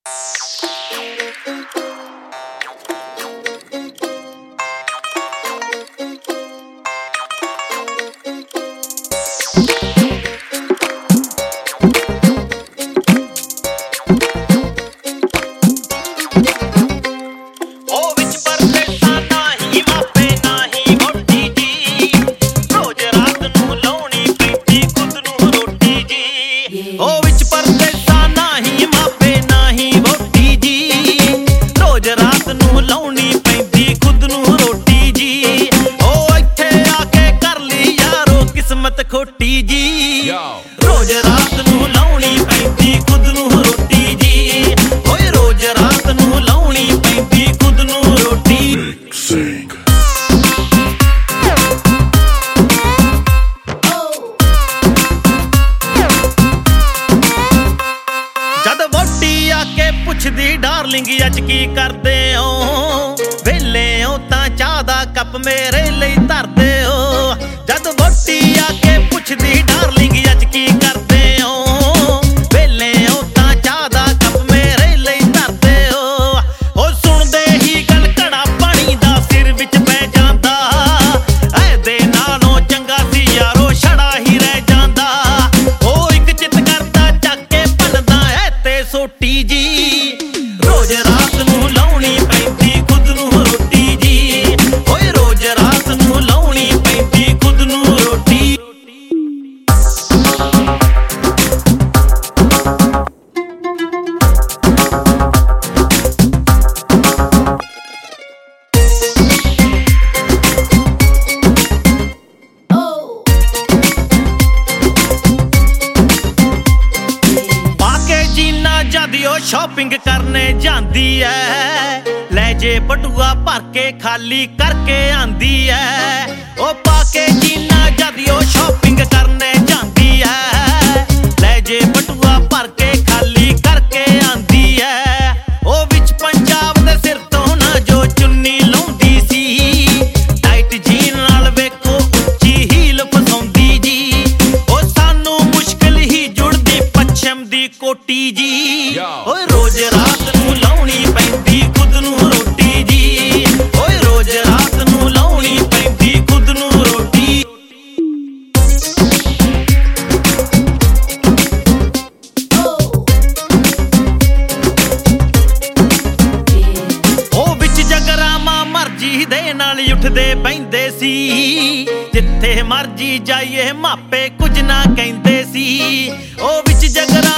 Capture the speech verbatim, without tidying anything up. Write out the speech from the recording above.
खोटी जी रोज रात नू लाउणी पैंदी खुद नू रोटी जी ओए रोज रात नू लाउणी पैंदी खुद नू रोटी जद वोटी आके पुछदी डार्लिंग अज की करदे हो वेले हो तां चाह दा कप मेरे लई धरदे हो जद वोटी आके पुछदी डार्लिंग अज की करदे हो वेले हो तां चाह दा कप मेरे लई धरदे हो ओ सुणदे ही गल घड़ा पानी दा सिर विच पै जांदा ऐदे नालों चंगा सी यारो छड़ा ही रह जांदा ओ इक चित करदा चक के भनदा ऐ ते सोटी जी रोज रात नू लाउणी पैंदी खुद नू रोटी जी ओए रोज रात नू लाउणी पैंदी खुद नू रोटी शॉपिंग करने जांदी है ले जे बटुआ भर के खाली करके आंदी है ओ पाके जीना जदियो शॉपिंग करने जांदी है ले जे बटुआ भर के खाली करके आंदी है ओ विच पंजाब दे सिर तो ना जो चुन्नी लाउंदी सी टाइट जीन नाल वेखो उच्ची हील फसाउंदी जी ओ सानू मुश्किल ही जुड़दी पश्चिम दी कोटी जी ओए रोज रात नू लाउणी पैंदी खुद नू रोटी जी ओए रोज रात नू लाउणी पैंदी खुद नू रोटी ओ विच जगरामा मर्जी दे नाल उठदे बैंदे सी जिथे मर्जी जाइए मापे कुछ ना कहंदे सी ओ विच जगरा